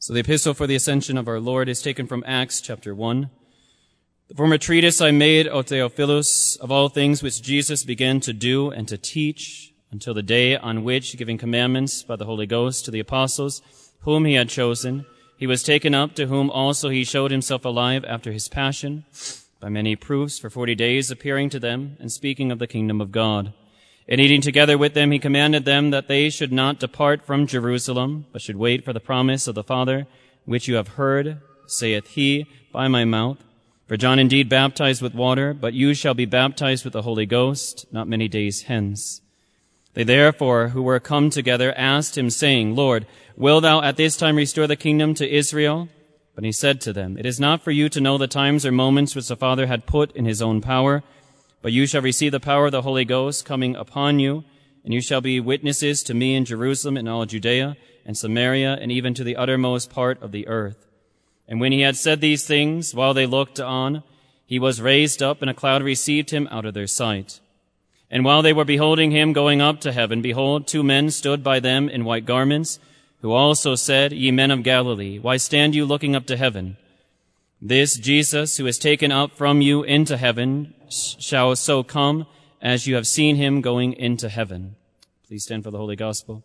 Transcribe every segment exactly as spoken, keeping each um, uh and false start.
So the epistle for the ascension of our Lord is taken from Acts chapter one. The former treatise I made, O Theophilus, of all things which Jesus began to do and to teach until the day on which, giving commandments by the Holy Ghost to the apostles whom he had chosen, he was taken up, to whom also he showed himself alive after his passion, by many proofs for forty days, appearing to them and speaking of the kingdom of God. And eating together with them, he commanded them that they should not depart from Jerusalem, but should wait for the promise of the Father, which you have heard, saith he, by my mouth. For John indeed baptized with water, but you shall be baptized with the Holy Ghost not many days hence. They therefore, who were come together, asked him, saying, Lord, wilt thou at this time restore the kingdom to Israel? But he said to them, It is not for you to know the times or moments which the Father had put in his own power, but you shall receive the power of the Holy Ghost coming upon you, and you shall be witnesses to me in Jerusalem and all Judea and Samaria and even to the uttermost part of the earth. And when he had said these things, while they looked on, he was raised up, and a cloud received him out of their sight. And while they were beholding him going up to heaven, behold, two men stood by them in white garments, who also said, Ye men of Galilee, why stand you looking up to heaven? This Jesus, who is taken up from you into heaven, shall so come as you have seen him going into heaven. Please stand for the Holy Gospel.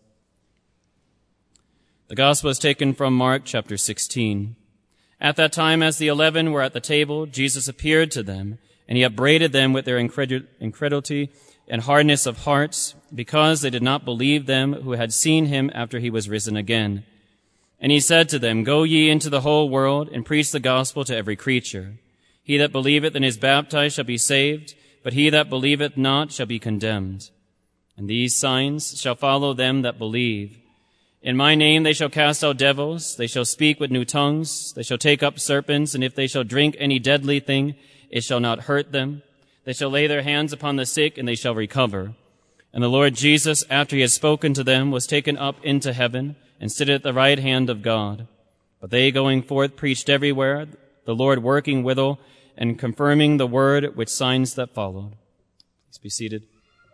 The Gospel is taken from Mark chapter sixteen. At that time, as the eleven were at the table, Jesus appeared to them, and he upbraided them with their incredulity and hardness of hearts, because they did not believe them who had seen him after he was risen again. And he said to them, Go ye into the whole world, and preach the gospel to every creature. He that believeth and is baptized shall be saved, but he that believeth not shall be condemned. And these signs shall follow them that believe. In my name they shall cast out devils, they shall speak with new tongues, they shall take up serpents, and if they shall drink any deadly thing, it shall not hurt them. They shall lay their hands upon the sick, and they shall recover. And the Lord Jesus, after he had spoken to them, was taken up into heaven, and sitteth at the right hand of God. But they going forth preached everywhere, the Lord working withal, and confirming the word with signs that followed. Please be seated.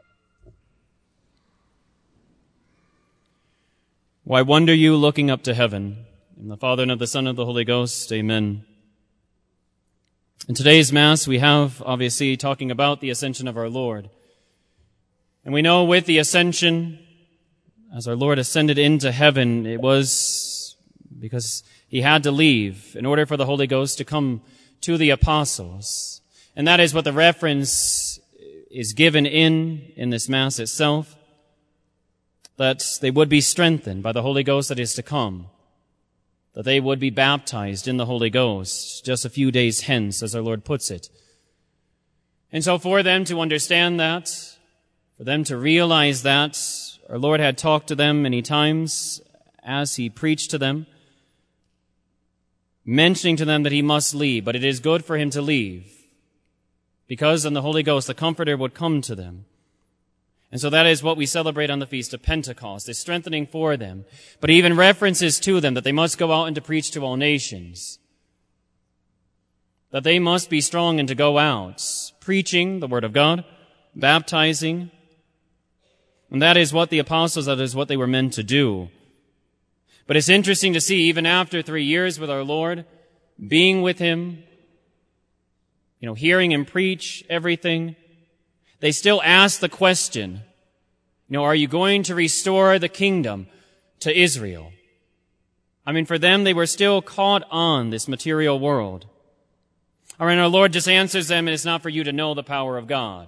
Why wonder you looking up to heaven? In the Father, and of the Son, and of the Holy Ghost. Amen. In today's Mass, we have, obviously, talking about the ascension of our Lord. And we know with the ascension, as our Lord ascended into heaven, it was because he had to leave in order for the Holy Ghost to come to the apostles. And that is what the reference is given in, in this Mass itself, that they would be strengthened by the Holy Ghost that is to come, that they would be baptized in the Holy Ghost just a few days hence, as our Lord puts it. And so for them to understand that, for them to realize that, our Lord had talked to them many times as he preached to them, mentioning to them that he must leave, but it is good for him to leave, because then the Holy Ghost, the Comforter, would come to them. And so that is what we celebrate on the Feast of Pentecost, is strengthening for them, but even references to them that they must go out and to preach to all nations, that they must be strong and to go out, preaching the Word of God, baptizing. And that is what the apostles, that is what they were meant to do. But it's interesting to see, even after three years with our Lord, being with him, you know, hearing him preach everything, they still ask the question, you know, are you going to restore the kingdom to Israel? I mean, for them, they were still caught on this material world. All right, our Lord just answers them, and it's not for you to know the power of God.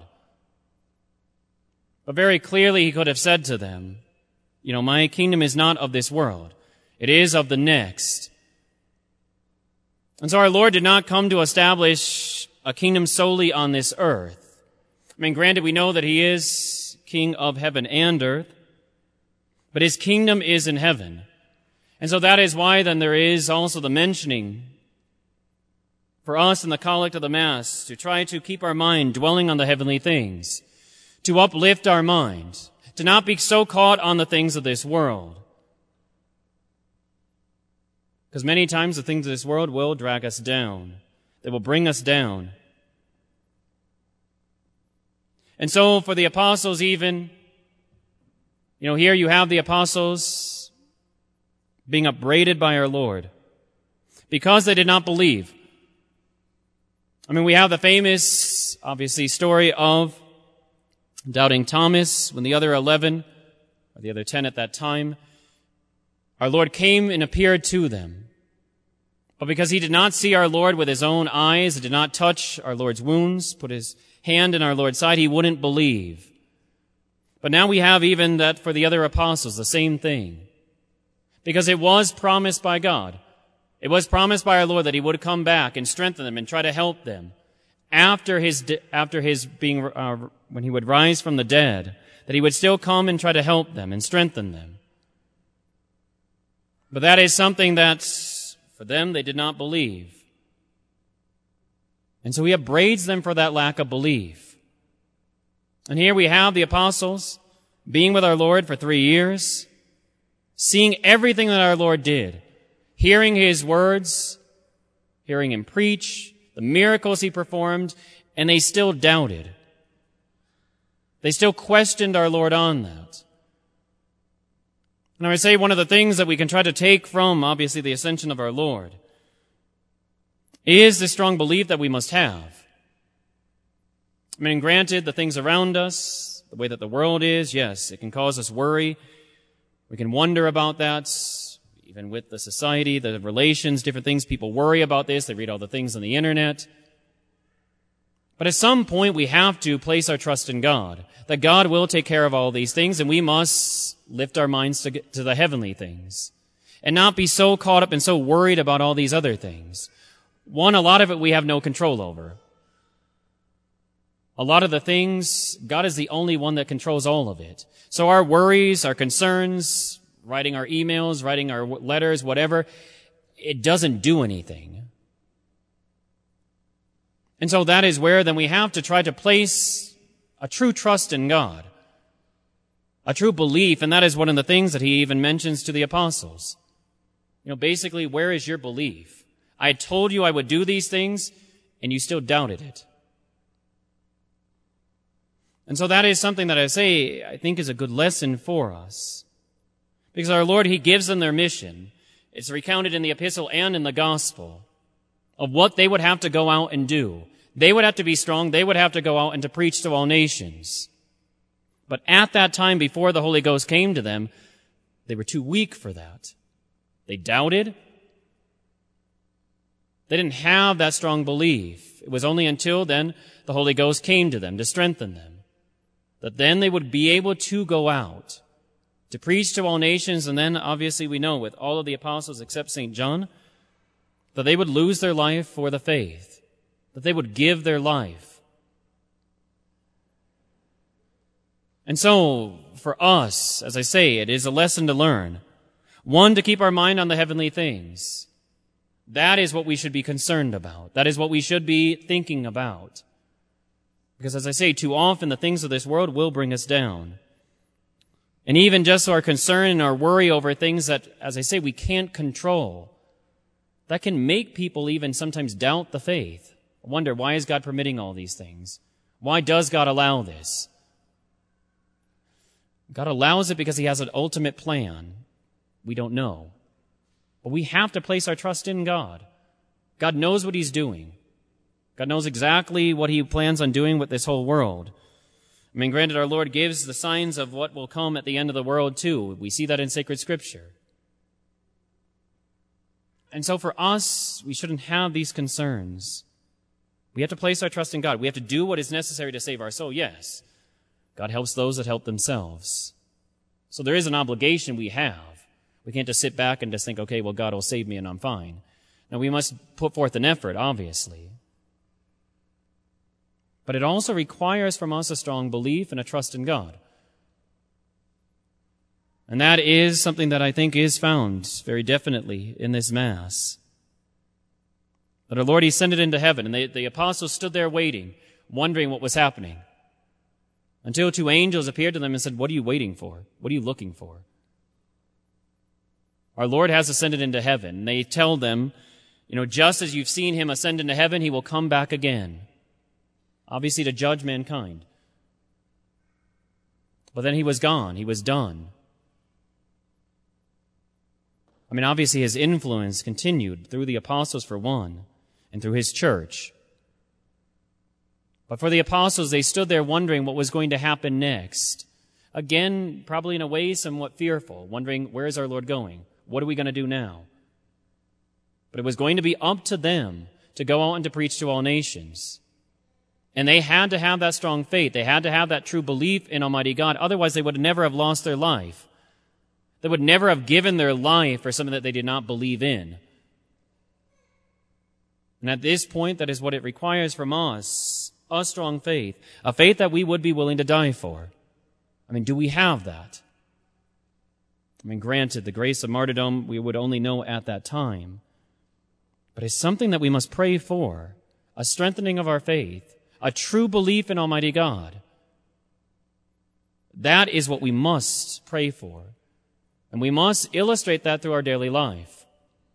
But very clearly he could have said to them, you know, my kingdom is not of this world. It is of the next. And so our Lord did not come to establish a kingdom solely on this earth. I mean, granted, we know that he is King of heaven and earth, but his kingdom is in heaven. And so that is why then there is also the mentioning for us in the collect of the Mass to try to keep our mind dwelling on the heavenly things, to uplift our mind, to not be so caught on the things of this world. Because many times the things of this world will drag us down. They will bring us down. And so for the apostles even, you know, here you have the apostles being upbraided by our Lord, because they did not believe. I mean, we have the famous, obviously, story of doubting Thomas when the other eleven, or the other ten at that time, our Lord came and appeared to them. But because he did not see our Lord with his own eyes, did not touch our Lord's wounds, put his hand in our Lord's side, he wouldn't believe. But now we have even that for the other apostles, the same thing. Because it was promised by God. It was promised by our Lord that he would come back and strengthen them and try to help them after his, after his being, uh, when he would rise from the dead, that he would still come and try to help them and strengthen them. But that is something that, for them, they did not believe. And so he upbraids them for that lack of belief. And here we have the apostles being with our Lord for three years, seeing everything that our Lord did, hearing his words, hearing him preach, the miracles he performed, and they still doubted. They still questioned our Lord on that. And I would say one of the things that we can try to take from, obviously, the ascension of our Lord is the strong belief that we must have. I mean, granted, the things around us, the way that the world is, yes, it can cause us worry. We can wonder about that, even with the society, the relations, different things. People worry about this. They read all the things on the internet. But at some point, we have to place our trust in God, that God will take care of all these things, and we must lift our minds to, to the heavenly things and not be so caught up and so worried about all these other things. One, a lot of it we have no control over. A lot of the things, God is the only one that controls all of it. So our worries, our concerns, writing our emails, writing our letters, whatever, it doesn't do anything. And so that is where then we have to try to place a true trust in God, a true belief, and that is one of the things that he even mentions to the apostles. You know, basically, where is your belief? I told you I would do these things, and you still doubted it. And so that is something that I say I think is a good lesson for us. Because our Lord, he gives them their mission. It's recounted in the epistle and in the gospel of what they would have to go out and do. They would have to be strong. They would have to go out and to preach to all nations. But at that time, before the Holy Ghost came to them, they were too weak for that. They doubted. They didn't have that strong belief. It was only until then the Holy Ghost came to them to strengthen them, that then they would be able to go out to preach to all nations. And then obviously we know with all of the apostles except Saint John, that they would lose their life for the faith, that they would give their life. And so for us, as I say, it is a lesson to learn. One, to keep our mind on the heavenly things. That is what we should be concerned about. That is what we should be thinking about. Because as I say, too often the things of this world will bring us down. And even just our concern and our worry over things that, as I say, we can't control, that can make people even sometimes doubt the faith. Wonder, why is God permitting all these things? Why does God allow this? God allows it because he has an ultimate plan. We don't know. But we have to place our trust in God. God knows what he's doing. God knows exactly what he plans on doing with this whole world. I mean, granted, our Lord gives the signs of what will come at the end of the world too. We see that in sacred scripture. And so for us, we shouldn't have these concerns. We have to place our trust in God. We have to do what is necessary to save our soul. Yes, God helps those that help themselves. So there is an obligation we have. We can't just sit back and just think, okay, well, God will save me and I'm fine. Now, we must put forth an effort, obviously. But it also requires from us a strong belief and a trust in God. And that is something that I think is found very definitely in this Mass. That our Lord, he ascended into heaven, and they, the apostles stood there waiting, wondering what was happening. Until two angels appeared to them and said, what are you waiting for? What are you looking for? Our Lord has ascended into heaven. And they tell them, you know, just as you've seen him ascend into heaven, he will come back again. Obviously to judge mankind. But then he was gone. He was done. I mean, obviously his influence continued through the apostles for one, and through his church. But for the apostles, they stood there wondering what was going to happen next. Again, probably in a way somewhat fearful, wondering, where is our Lord going? What are we going to do now? But it was going to be up to them to go out and to preach to all nations. And they had to have that strong faith. They had to have that true belief in Almighty God. Otherwise, they would never have lost their life. They would never have given their life for something that they did not believe in. And at this point, that is what it requires from us, a strong faith, a faith that we would be willing to die for. I mean, do we have that? I mean, granted, the grace of martyrdom we would only know at that time. But it's something that we must pray for, a strengthening of our faith, a true belief in Almighty God. That is what we must pray for. And we must illustrate that through our daily life.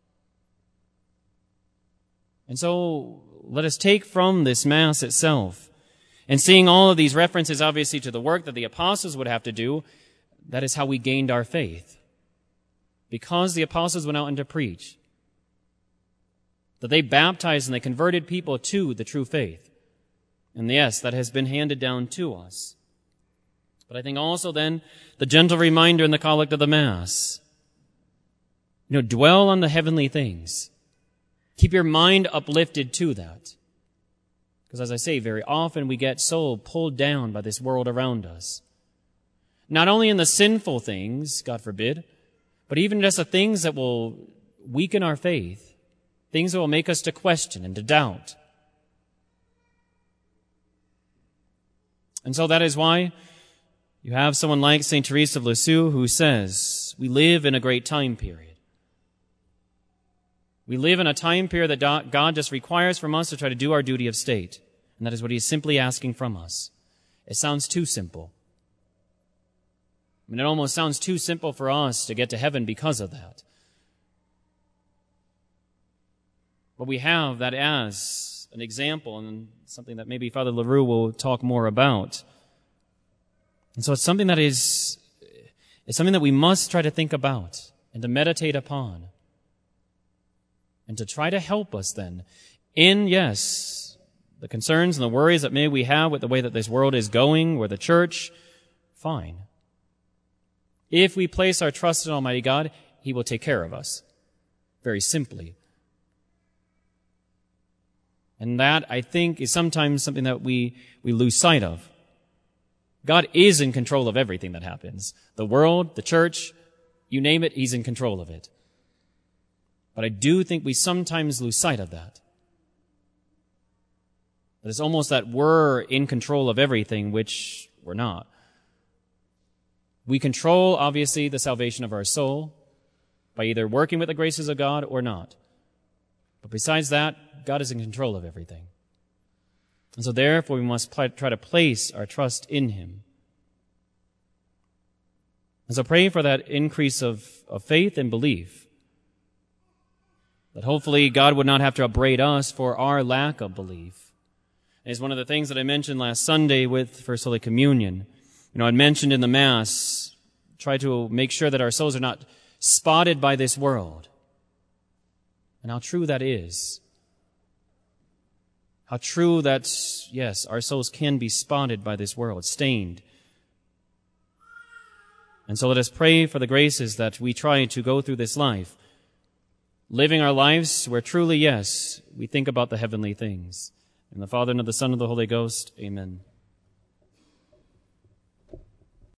And so let us take from this Mass itself, and seeing all of these references obviously to the work that the apostles would have to do, that is how we gained our faith. Because the apostles went out and to preach, that they baptized and they converted people to the true faith. And yes, that has been handed down to us. But I think also then the gentle reminder in the collect of the Mass, you know, dwell on the heavenly things. Keep your mind uplifted to that. Because as I say, very often we get so pulled down by this world around us. Not only in the sinful things, God forbid, but even just the things that will weaken our faith, things that will make us to question and to doubt. And so that is why you have someone like Saint Teresa of Lisieux who says, we live in a great time period. We live in a time period that God just requires from us to try to do our duty of state. And that is what he is simply asking from us. It sounds too simple. I mean, it almost sounds too simple for us to get to heaven because of that. But we have that as an example, and something that maybe Father LaRue will talk more about. And so it's something that is, it's something that we must try to think about and to meditate upon. And to try to help us then in, yes, the concerns and the worries that maybe we have with the way that this world is going, or the church, fine. If we place our trust in Almighty God, he will take care of us. Very simply. And that, I think, is sometimes something that we, we lose sight of. God is in control of everything that happens. The world, the church, you name it, he's in control of it. But I do think we sometimes lose sight of that. That it's almost that we're in control of everything, which we're not. We control, obviously, the salvation of our soul by either working with the graces of God or not. But besides that, God is in control of everything. And so therefore, we must pl- try to place our trust in him. And so pray for that increase of, of faith and belief. That hopefully God would not have to upbraid us for our lack of belief. And it's one of the things that I mentioned last Sunday with First Holy Communion. You know, I mentioned in the Mass, try to make sure that our souls are not spotted by this world. And how true that is. How true that, yes, our souls can be spotted by this world, stained. And so let us pray for the graces that we try to go through this life, living our lives where truly, yes, we think about the heavenly things. In the Father, and of the Son, and of the Holy Ghost, amen.